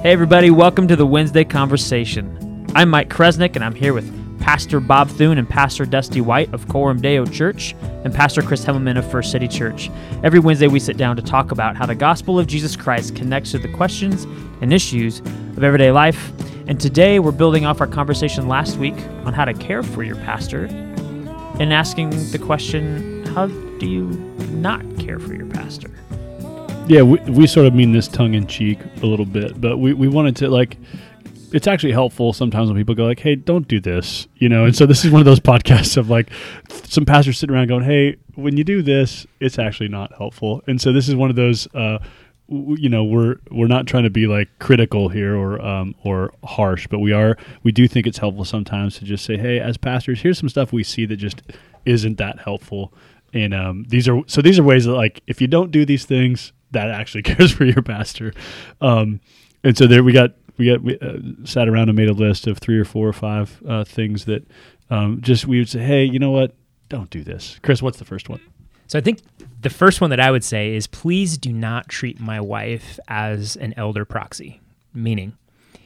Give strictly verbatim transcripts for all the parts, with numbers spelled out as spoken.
Hey everybody, welcome to the Wednesday Conversation. I'm Mike Kresnick, and I'm here with Pastor Bob Thune and Pastor Dusty White of Coram Deo Church and Pastor Chris Hemmelman of First City Church. Every Wednesday we sit down to talk about how the gospel of Jesus Christ connects to the questions and issues of everyday life. And today we're building off our conversation last week on how to care for your pastor and asking the question, how do you not care for your pastor? Yeah, we, we sort of mean this tongue-in-cheek a little bit, but we, we wanted to, like, it's actually helpful sometimes when people go like, hey, don't do this, you know? And so this is one of those podcasts of, like, some pastors sitting around going, hey, when you do this, it's actually not helpful. And so this is one of those, uh, w- you know, we're we're not trying to be, like, critical here or um, or harsh, but we are, we do think it's helpful sometimes to just say, hey, as pastors, here's some stuff we see that just isn't that helpful. And um, these are, so these are ways that, like, if you don't do these things, that actually cares for your pastor. Um, and so there we got, we got, we uh, sat around and made a list of three or four or five uh, things that um, just, we would say, hey, you know what? Don't do this. Chris, what's the first one? So I think the first one that I would say is, please do not treat my wife as an elder proxy. Meaning,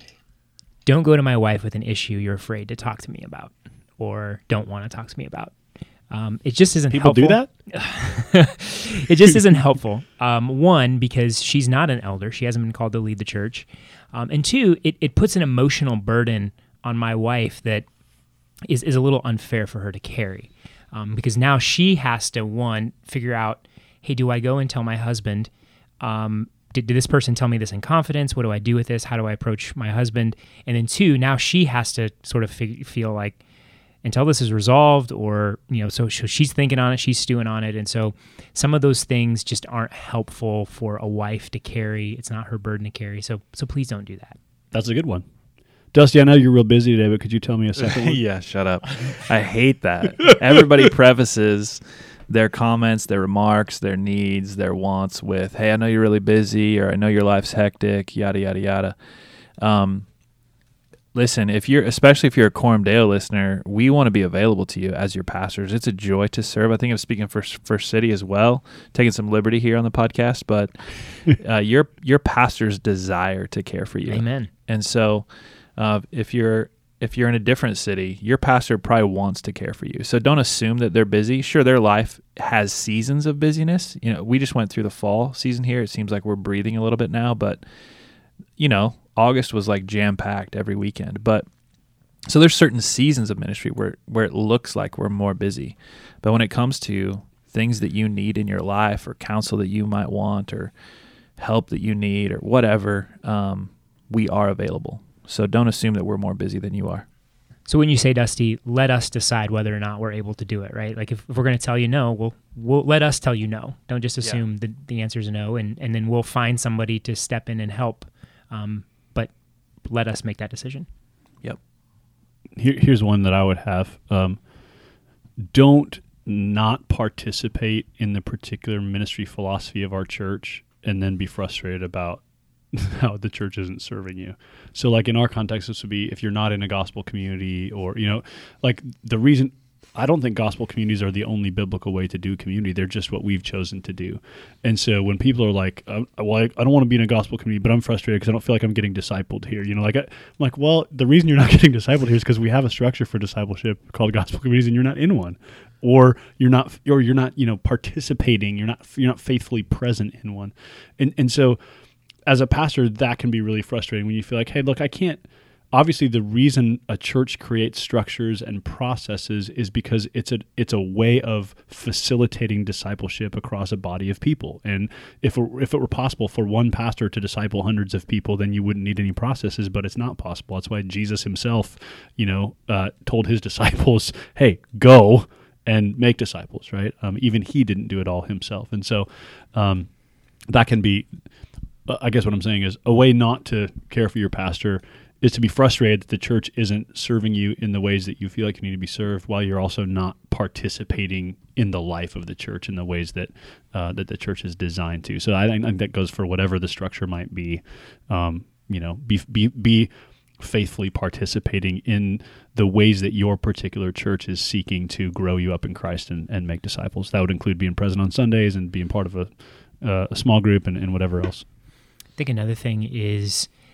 don't go to my wife with an issue you're afraid to talk to me about or don't want to talk to me about. Um, it just isn't People helpful. do that? It just isn't helpful. Um, one, because she's not an elder. She hasn't been called to lead the church. Um, and two, it, it puts an emotional burden on my wife that is, is a little unfair for her to carry. Um, because now she has to, one, figure out, hey, do I go and tell my husband, um, did, did this person tell me this in confidence? What do I do with this? How do I approach my husband? And then two, now she has to sort of fig- feel like, until this is resolved, or, you know, so, so she's thinking on it, she's stewing on it. And so some of those things just aren't helpful for a wife to carry. It's not her burden to carry. So, so please don't do that. That's a good one. Dusty, I know you're real busy today, but could you tell me a second one? Yeah, shut up. I hate that. Everybody prefaces their comments, their remarks, their needs, their wants with, hey, I know you're really busy, or I know your life's hectic, yada, yada, yada. Um, Listen, if you're, especially if you're a Coram Deo listener, we want to be available to you as your pastors. It's a joy to serve. I think I'm speaking for First City as well, taking some liberty here on the podcast, but uh, your your pastors desire to care for you. Amen. And so, uh, if you're if you're in a different city, your pastor probably wants to care for you. So don't assume that they're busy. Sure, their life has seasons of busyness. You know, we just went through the fall season here. It seems like we're breathing a little bit now, but you know, August was like jam-packed every weekend. But so there's certain seasons of ministry where, where it looks like we're more busy. But when it comes to things that you need in your life, or counsel that you might want, or help that you need, or whatever, um, we are available. So don't assume that we're more busy than you are. So when you say, Dusty, let us decide whether or not we're able to do it, right? Like if, if we're going to tell you no, we'll, we'll let us tell you no. Don't just assume yeah. that the answer is no, and, and then we'll find somebody to step in and help. Um, but let us make that decision. Yep. Here, here's one that I would have. Um, don't not participate in the particular ministry philosophy of our church and then be frustrated about how the church isn't serving you. So like in our context, this would be if you're not in a gospel community, or, you know, like the reason, I don't think gospel communities are the only biblical way to do community. They're just what we've chosen to do. And so when people are like, uh, well, I, I don't want to be in a gospel community, but I'm frustrated because I don't feel like I'm getting discipled here. You know, like I, I'm like, well, the reason you're not getting discipled here is because we have a structure for discipleship called gospel communities, and you're not in one, or you're not, or you're not, you know, participating. You're not, you're not faithfully present in one. And and so as a pastor, that can be really frustrating when you feel like, hey, look, I can't. Obviously, the reason a church creates structures and processes is because it's a it's a way of facilitating discipleship across a body of people. And if it, if it were possible for one pastor to disciple hundreds of people, then you wouldn't need any processes. But it's not possible. That's why Jesus himself, you know, uh, told his disciples, "Hey, go and make disciples." Right? Um, even he didn't do it all himself, and so um, that can be. Uh, I guess what I'm saying is a way not to care for your pastor is to be frustrated that the church isn't serving you in the ways that you feel like you need to be served, while you're also not participating in the life of the church in the ways that uh, that the church is designed to. So I think that goes for whatever the structure might be. Um, you know, be be be faithfully participating in the ways that your particular church is seeking to grow you up in Christ and, and make disciples. That would include being present on Sundays and being part of a, uh, a small group and, and whatever else. I think another thing is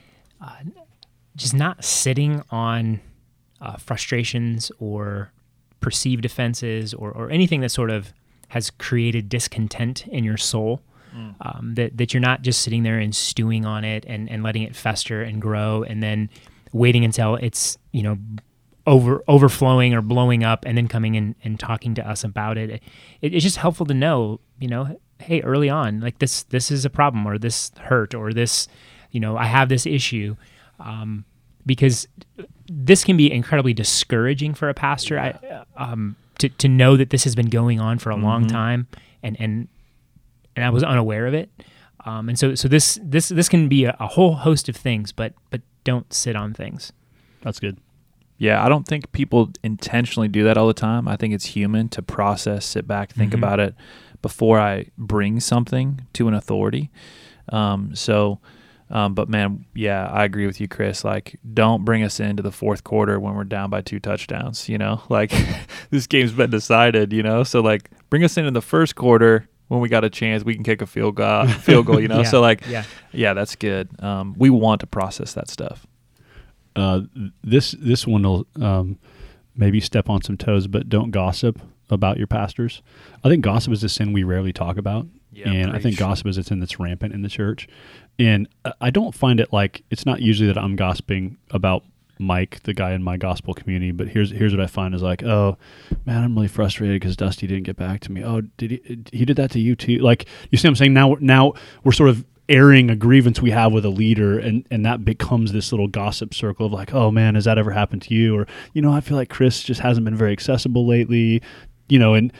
uh, just not sitting on uh, frustrations or perceived offenses or, or anything that sort of has created discontent in your soul. Mm. Um, that, that you're not just sitting there and stewing on it and, and letting it fester and grow and then waiting until it's, you know, over overflowing or blowing up and then coming in and talking to us about it. it. It's just helpful to know, you know, hey, early on, like this this is a problem or this hurt or this, you know, I have this issue. Um, because this can be incredibly discouraging for a pastor yeah. I, um, to, to know that this has been going on for a mm-hmm. long time and, and and I was unaware of it. Um, and so so this this this can be a, a whole host of things, but but don't sit on things. That's good. Yeah, I don't think people intentionally do that all the time. I think it's human to process, sit back, think mm-hmm. about it before I bring something to an authority. Um, so, um, but man, yeah, I agree with you, Chris. Like, don't bring us into the fourth quarter when we're down by two touchdowns, you know? Like, this game's been decided, you know? So, like, bring us into the first quarter when we got a chance, we can kick a field goal, field goal, you know? yeah, so, like, yeah. yeah, that's good. Um, we want to process that stuff. Uh, this this one will um, maybe step on some toes, but don't gossip about your pastors. I think gossip is a sin we rarely talk about, yeah, and preach. I think gossip is a sin that's rampant in the church. And I don't find it like, it's not usually that I'm gossiping about Mike, the guy in my gospel community, but here's here's what I find is like, oh man, I'm really frustrated because Dusty didn't get back to me. Oh, did he? He did that to you too? Like, you see what I'm saying? Now, now we're sort of airing a grievance we have with a leader, and and that becomes this little gossip circle of like, oh man, has that ever happened to you? Or, you know, I feel like Chris just hasn't been very accessible lately, you know. And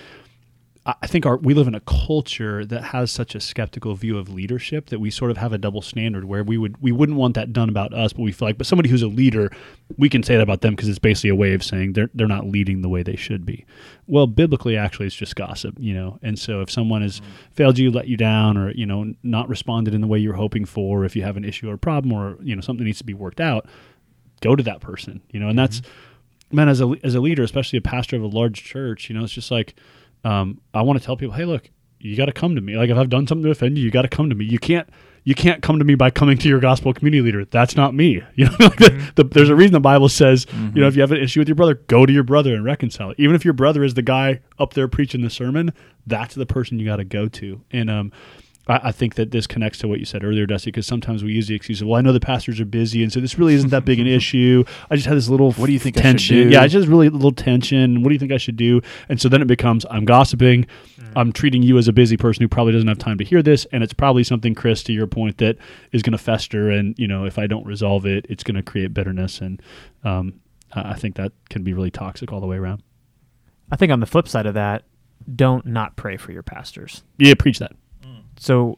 I think our we live in a culture that has such a skeptical view of leadership that we sort of have a double standard where we would we wouldn't want that done about us, but we feel like, but somebody who's a leader, we can say that about them because it's basically a way of saying they're they're not leading the way they should be. Well, biblically, actually, it's just gossip, you know. And so if someone has mm-hmm. failed you, let you down, or, you know, not responded in the way you're hoping for, or if you have an issue or a problem, or, you know, something needs to be worked out, go to that person, you know. And mm-hmm. that's, man, as a as a leader, especially a pastor of a large church, you know, it's just like, Um, I want to tell people, hey, look, you got to come to me. Like, if I've done something to offend you, you got to come to me. You can't, you can't come to me by coming to your gospel community leader. That's not me. You know, like mm-hmm. the, the, there's a reason the Bible says, mm-hmm. you know, if you have an issue with your brother, go to your brother and reconcile it. Even if your brother is the guy up there preaching the sermon, that's the person you got to go to. And um, I, I think that this connects to what you said earlier, Dusty, because sometimes we use the excuse of, well, I know the pastors are busy, and so this really isn't that big an issue. I just had this little what do you think tension. I should do? Yeah, it's just really a little tension. What do you think I should do? And so then it becomes, I'm gossiping. Mm. I'm treating you as a busy person who probably doesn't have time to hear this, and it's probably something, Chris, to your point, that is going to fester, and, you know, if I don't resolve it, it's going to create bitterness, and um, I think that can be really toxic all the way around. I think on the flip side of that, don't not pray for your pastors. Yeah, preach that. Mm. So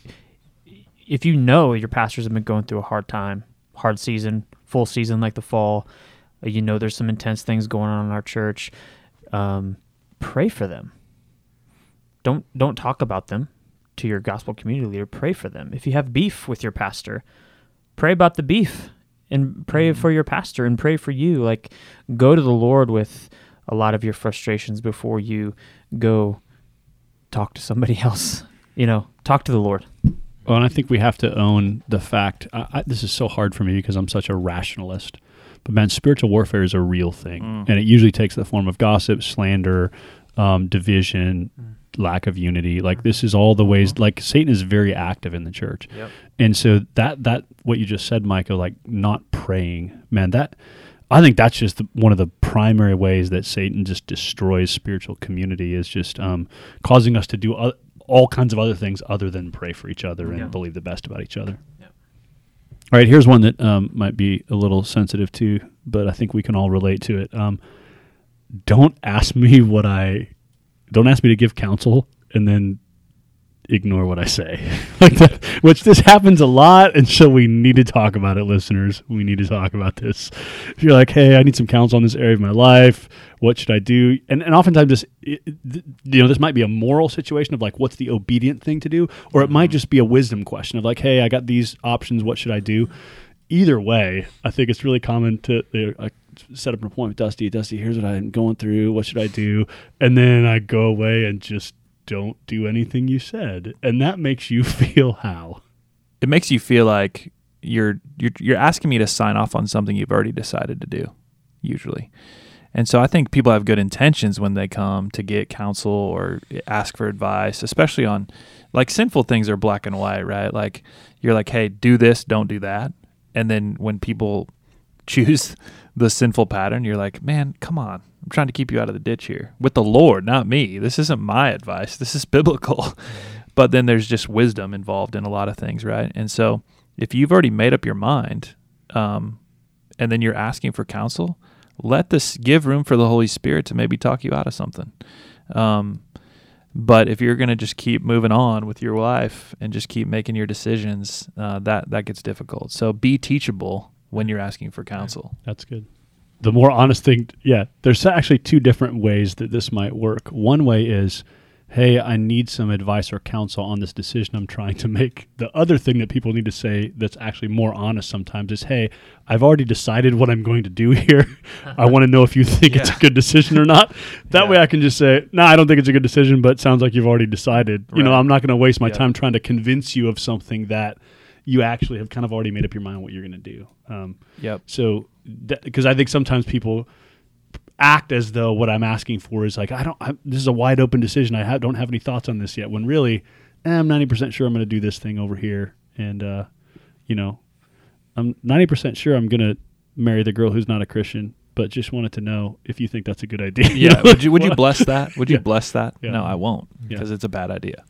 if you know your pastors have been going through a hard time, hard season, full season like the fall, you know there's some intense things going on in our church, um, pray for them. Don't don't talk about them to your gospel community leader. Pray for them. If you have beef with your pastor, pray about the beef and pray mm-hmm. for your pastor and pray for you. Like, go to the Lord with a lot of your frustrations before you go talk to somebody else. You know, talk to the Lord. Well, and I think we have to own the fact, I, I, this is so hard for me because I'm such a rationalist, but man, spiritual warfare is a real thing. Mm. And it usually takes the form of gossip, slander, um, division, mm. lack of unity. Like, this is all the ways, like, Satan is very active in the church. Yep. And so that, that, what you just said, Michael, like not praying, man, that, I think that's just the, one of the primary ways that Satan just destroys spiritual community, is just um, causing us to do other, all kinds of other things other than pray for each other and yeah. believe the best about each other. Yeah. All right, here's one that um, might be a little sensitive too, but I think we can all relate to it. Um, don't ask me what I, don't ask me to give counsel and then ignore what I say. Like that, which this happens a lot, and so we need to talk about it, listeners. We need to talk about this. If you're like, hey, I need some counsel on this area of my life, what should I do? And and oftentimes this, it, you know, this might be a moral situation of like, what's the obedient thing to do? Or it might just be a wisdom question of like, hey, I got these options, what should I do? Either way, I think it's really common to uh, like, set up an appointment with Dusty. Dusty, here's what I'm going through. What should I do? And then I go away and just don't do anything you said. And that makes you feel how? It makes you feel like you're you're you're asking me to sign off on something you've already decided to do, usually. And so I think people have good intentions when they come to get counsel or ask for advice, especially on, like, sinful things are black and white, right? Like, you're like, hey, do this, don't do that. And then when people choose the sinful pattern, you're like, man, come on. I'm trying to keep you out of the ditch here with the Lord, not me. This isn't my advice. This is biblical. But then there's just wisdom involved in a lot of things, right? And so if you've already made up your mind, um, and then you're asking for counsel, let this give room for the Holy Spirit to maybe talk you out of something. Um, but if you're going to just keep moving on with your life and just keep making your decisions, uh, that that gets difficult. So be teachable when you're asking for counsel. That's good. The more honest thing, yeah, there's actually two different ways that this might work. One way is, hey, I need some advice or counsel on this decision I'm trying to make. The other thing that people need to say that's actually more honest sometimes is, hey, I've already decided what I'm going to do here. I want to know if you think yeah. it's a good decision or not. That yeah. way I can just say, no, nah, I don't think it's a good decision, but it sounds like you've already decided. Right. You know, I'm not going to waste my yeah. time trying to convince you of something that you actually have kind of already made up your mind what you're going to do. Um, yep. So, because I think sometimes people act as though what I'm asking for is like, I don't, I, this is a wide open decision. I have, don't have any thoughts on this yet. When really, eh, I'm ninety percent sure I'm going to do this thing over here. And, uh, you know, I'm ninety percent sure I'm going to marry the girl who's not a Christian, but just wanted to know if you think that's a good idea. Yeah. would you, would you bless that? Would you yeah. bless that? Yeah. No, I won't, because yeah. it's a bad idea.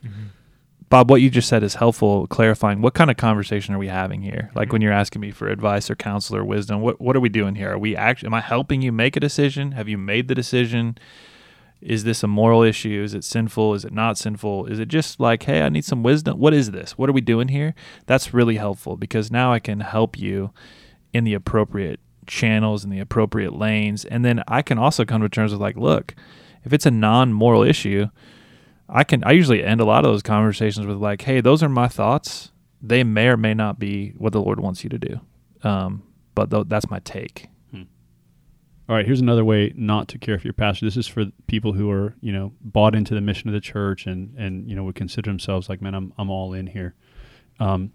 Bob, what you just said is helpful, clarifying what kind of conversation are we having here? Like when you're asking me for advice or counsel or wisdom, what what are we doing here? Are we actually, am I helping you make a decision? Have you made the decision? Is this a moral issue? Is it sinful? Is it not sinful? Is it just like, hey, I need some wisdom? What is this? What are we doing here? That's really helpful, because now I can help you in the appropriate channels and the appropriate lanes. And then I can also come to terms with, like, look, if it's a non-moral issue, I can. I usually end a lot of those conversations with, like, hey, those are my thoughts. They may or may not be what the Lord wants you to do. Um, but th- that's my take. Hmm. All right, here's another way not to care for your pastor. This is for people who are, you know, bought into the mission of the church and, and you know, would consider themselves like, man, I'm I'm all in here. Um,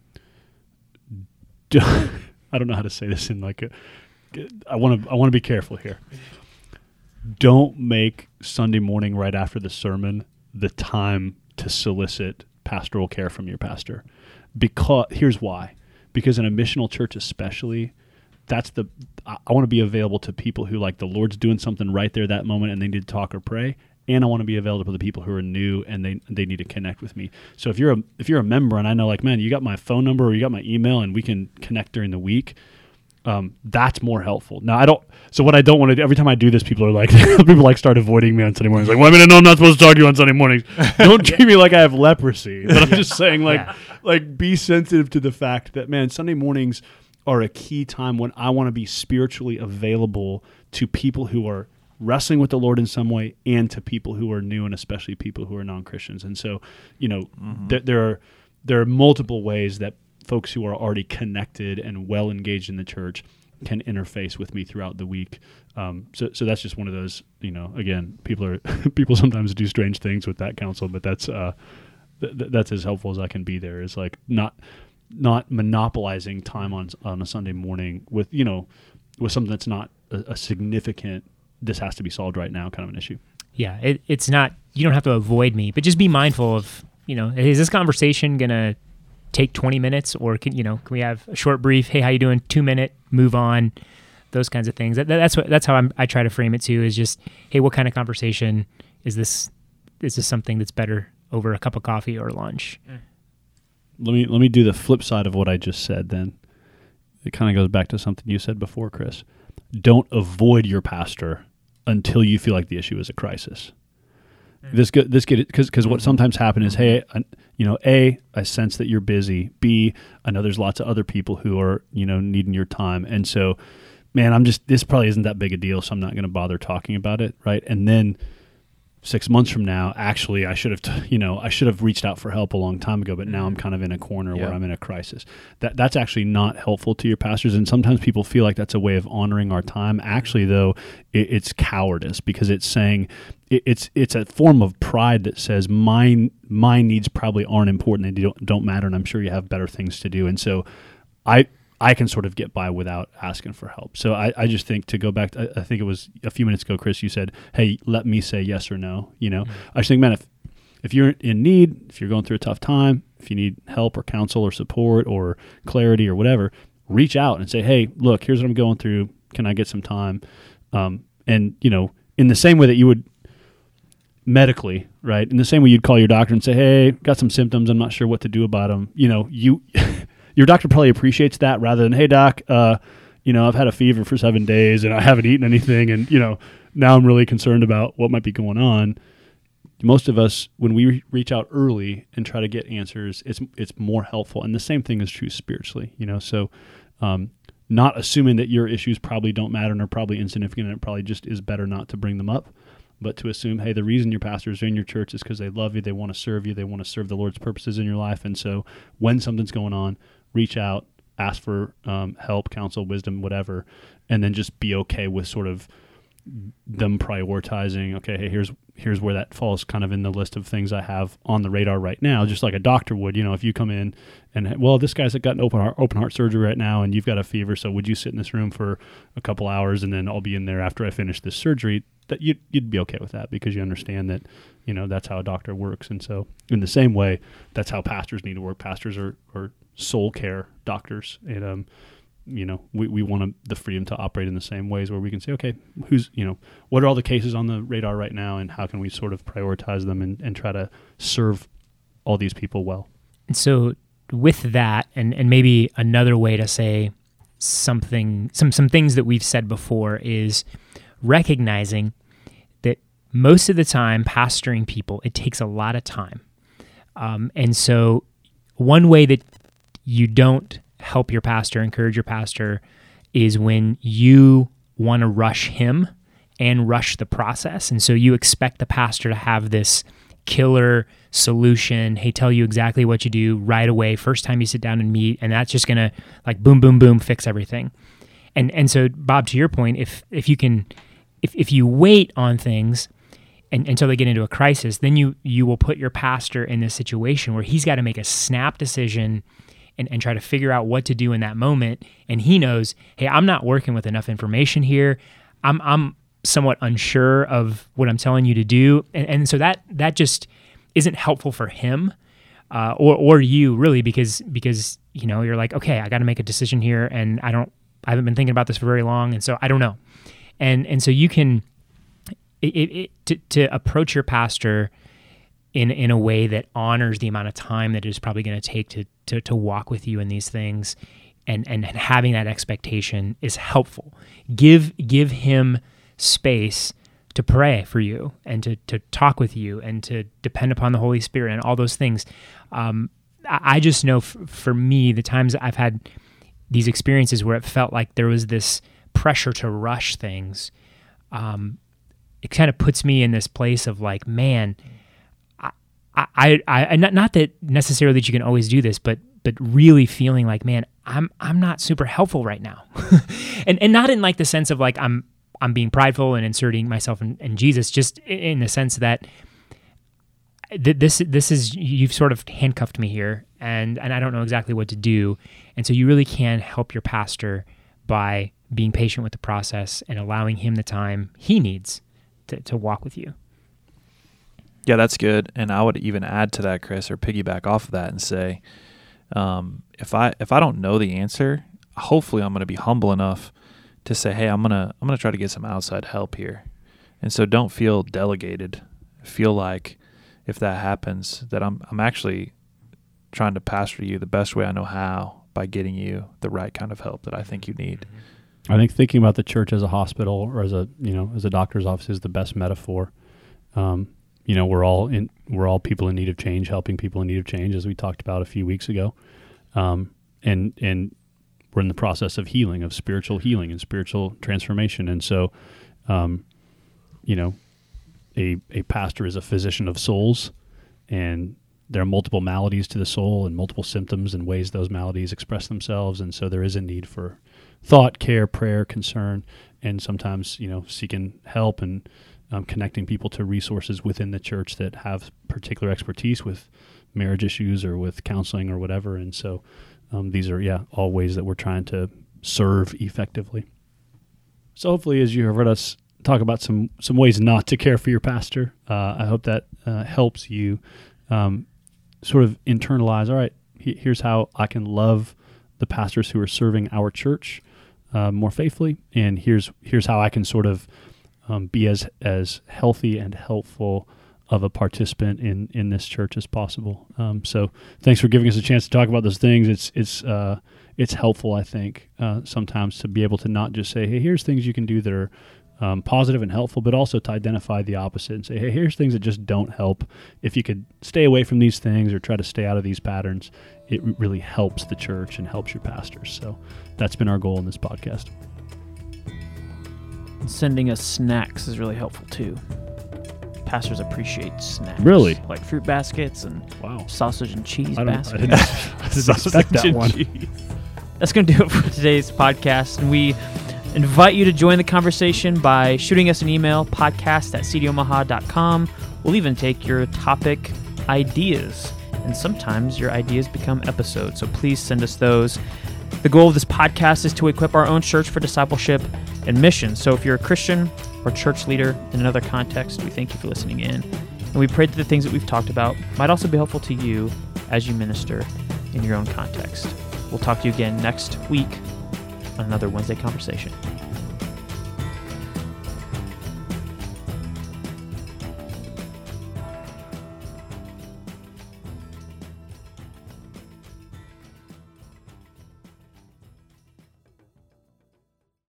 do, I don't know how to say this in like a, I want to I want to be careful here. Don't make Sunday morning right after the sermon the time to solicit pastoral care from your pastor. Because here's why. Because in a missional church especially, that's the I, I want to be available to people who, like, the Lord's doing something right there that moment and they need to talk or pray, and I want to be available to the people who are new and they they need to connect with me. So if you're a if you're a member and I know, like, man, you got my phone number or you got my email and we can connect during the week, Um, that's more helpful. Now, I don't. So what I don't want to do, every time I do this, people are like, people like start avoiding me on Sunday mornings. Like, well, I mean, I know I'm not supposed to talk to you on Sunday mornings. Don't treat me like I have leprosy. But I'm just saying, like, yeah. like be sensitive to the fact that, man, Sunday mornings are a key time when I want to be spiritually available to people who are wrestling with the Lord in some way, and to people who are new, and especially people who are non-Christians. And so, you know, mm-hmm. th- there are there are multiple ways that folks who are already connected and well engaged in the church can interface with me throughout the week. Um, so, so that's just one of those, you know, again, people are, people sometimes do strange things with that counsel, but that's, uh, th- th- that's as helpful as I can be there. Is like not, not monopolizing time on, on a Sunday morning with, you know, with something that's not a, a significant, this has to be solved right now kind of an issue. Yeah. It, it's not, you don't have to avoid me, but just be mindful of, you know, is this conversation going to take twenty minutes, or can, you know, can we have a short brief? Hey, how you doing? Two minute, move on. Those kinds of things. That, that's what, that's how I'm, I try to frame it too, is just, hey, what kind of conversation is this? Is this something that's better over a cup of coffee or lunch? Mm. Let me, let me do the flip side of what I just said. Then it kind of goes back to something you said before, Chris. Don't avoid your pastor until you feel like the issue is a crisis. Mm. This go, this get because because what sometimes happens is, hey, I, you know, A, I sense that you're busy. B, I know there's lots of other people who are, you know, needing your time, and so, man, I'm just this probably isn't that big a deal, so I'm not going to bother talking about it, right? And then six months from now, actually, I should have, t- you know, I should have reached out for help a long time ago, but now I'm kind of in a corner yeah. where I'm in a crisis. That that's actually not helpful to your pastors, and sometimes people feel like that's a way of honoring our time. Actually, though, it, it's cowardice, because it's saying it, it's it's a form of pride that says my my needs probably aren't important, and they don't don't matter, and I'm sure you have better things to do. And so, I I can sort of get by without asking for help. So I, I just think to go back, to, I, I think it was a few minutes ago, Chris, you said, hey, let me say yes or no. You know, mm-hmm. I just think, man, if, if you're in need, if you're going through a tough time, if you need help or counsel or support or clarity or whatever, reach out and say, hey, look, here's what I'm going through. Can I get some time? Um, and, you know, in the same way that you would medically, right? In the same way you'd call your doctor and say, hey, got some symptoms. I'm not sure what to do about them. You know, you... Your doctor probably appreciates that rather than, hey, doc, uh, you know, I've had a fever for seven days and I haven't eaten anything. And, you know, now I'm really concerned about what might be going on. Most of us, when we re- reach out early and try to get answers, it's it's more helpful. And the same thing is true spiritually, you know. So um, not assuming that your issues probably don't matter and are probably insignificant and it probably just is better not to bring them up, but to assume, hey, the reason your pastors are in your church is because they love you, they want to serve you, they want to serve the Lord's purposes in your life. And so when something's going on, reach out, ask for um, help, counsel, wisdom, whatever, and then just be okay with sort of them prioritizing, okay, hey, here's here's where that falls kind of in the list of things I have on the radar right now, just like a doctor would. You know, if you come in and, well, this guy's got an open heart, open heart surgery right now and you've got a fever, so would you sit in this room for a couple hours and then I'll be in there after I finish this surgery? That you'd, you'd be okay with that because you understand that, you know, that's how a doctor works. And so in the same way, that's how pastors need to work. Pastors are, are soul care doctors. And, um, you know, we, we want the freedom to operate in the same ways where we can say, okay, who's, you know, what are all the cases on the radar right now and how can we sort of prioritize them and, and try to serve all these people well? And so with that, and, and maybe another way to say something, some, some things that we've said before is recognizing that most of the time pastoring people, it takes a lot of time. Um, and so one way that you don't help your pastor, encourage your pastor, is when you want to rush him and rush the process. And so you expect the pastor to have this killer solution, hey, tell you exactly what you do right away, first time you sit down and meet, and that's just going to like boom, boom, boom, fix everything. And and so, Bob, to your point, if if you can, if if you wait on things and, until they get into a crisis, then you you will put your pastor in this situation where he's got to make a snap decision and, and try to figure out what to do in that moment. And he knows, hey, I'm not working with enough information here. I'm I'm somewhat unsure of what I'm telling you to do. And, and so that that just isn't helpful for him uh, or or you really, because because you know you're like, okay, I got to make a decision here, and I don't I haven't been thinking about this for very long, and so I don't know. And and so you can it, it, to to approach your pastor in in a way that honors the amount of time that it is probably going to take to to to walk with you in these things, and and having that expectation is helpful. Give give him space to pray for you and to to talk with you and to depend upon the Holy Spirit and all those things. Um, I, I just know f- for me, the times I've had these experiences where it felt like there was this pressure to rush things, um, it kind of puts me in this place of like, man, I, I, I, not, not that necessarily that you can always do this, but, but really feeling like, man, I'm, I'm not super helpful right now. and, and not in like the sense of like, I'm, I'm being prideful and inserting myself in, in Jesus, just in the sense that th- this, this is, you've sort of handcuffed me here, and, and I don't know exactly what to do. And so you really can help your pastor by being patient with the process and allowing him the time he needs to, to walk with you. Yeah, that's good. And I would even add to that, Chris, or piggyback off of that and say, um, if I if I don't know the answer, hopefully I'm going to be humble enough to say, hey, I'm gonna I'm gonna try to get some outside help here. And so don't feel delegated. Feel like if that happens, that I'm I'm actually trying to pastor you the best way I know how by getting you the right kind of help that I think you need. I think thinking about the church as a hospital or as a you know as a doctor's office is the best metaphor. Um, you know, we're all in we're all people in need of change, helping people in need of change, as we talked about a few weeks ago, um, and and we're in the process of healing, of spiritual healing and spiritual transformation, and so, um, you know, a a pastor is a physician of souls, and there are multiple maladies to the soul and multiple symptoms and ways those maladies express themselves, and so there is a need for thought, care, prayer, concern, and sometimes, you know, seeking help and um, connecting people to resources within the church that have particular expertise with marriage issues or with counseling or whatever. And so um, these are, yeah, all ways that we're trying to serve effectively. So hopefully, as you have heard us talk about some some ways not to care for your pastor, uh, I hope that uh, helps you um, sort of internalize, all right, he, here's how I can love the pastors who are serving our church uh, more faithfully, and here's here's how I can sort of um, be as as healthy and helpful of a participant in, in this church as possible. Um, so thanks for giving us a chance to talk about those things. It's it's uh, it's helpful, I think, uh, sometimes to be able to not just say, hey, here's things you can do that are um, positive and helpful, but also to identify the opposite and say, hey, here's things that just don't help. If you could stay away from these things or try to stay out of these patterns, it really helps the church and helps your pastors. So that's been our goal in this podcast. Sending us snacks is really helpful too. Pastors appreciate snacks. Really? Like fruit baskets and Wow. sausage and cheese I, don't, I baskets. didn't, I didn't expect that one. That's going to do it for today's podcast. And we invite you to join the conversation by shooting us an email, podcast at c d omaha dot com. We'll even take your topic ideas. And sometimes your ideas become episodes. So please send us those. The goal of this podcast is to equip our own church for discipleship and mission. So if you're a Christian or church leader in another context, we thank you for listening in. And we pray that the things that we've talked about might also be helpful to you as you minister in your own context. We'll talk to you again next week on another Wednesday Conversation.